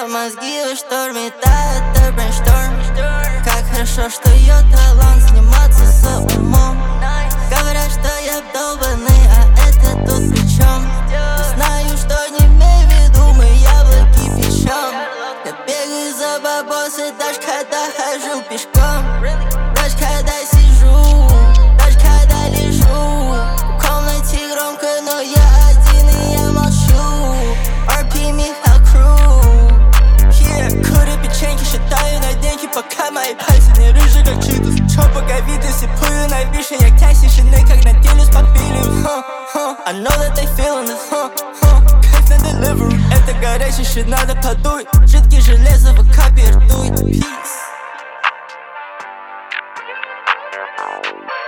в мозги в шторме, это брейншторм. Как хорошо, что ее талант сниматься с умом. Говорят, что я долбанный, а это тут при чем? Не знаю, что не имей в виду, мы яблоки печем. Я бегаю за бабосы, даже когда хожу пешком. Даже когда сижу, даже когда лежу. В комнате громко, но я один и я молчу. RP Михал Кру. Курю печеньки, считаю на деньги, пока мои пальцы не рыжие, как читус. Чё пока виды сипую на вишне, я князь тишины, как наделюсь по пилю. I know that they feeling this, кайф на delivery. Это горячий shit, надо подуй. Жидкий железо в капе ртуть. Peace.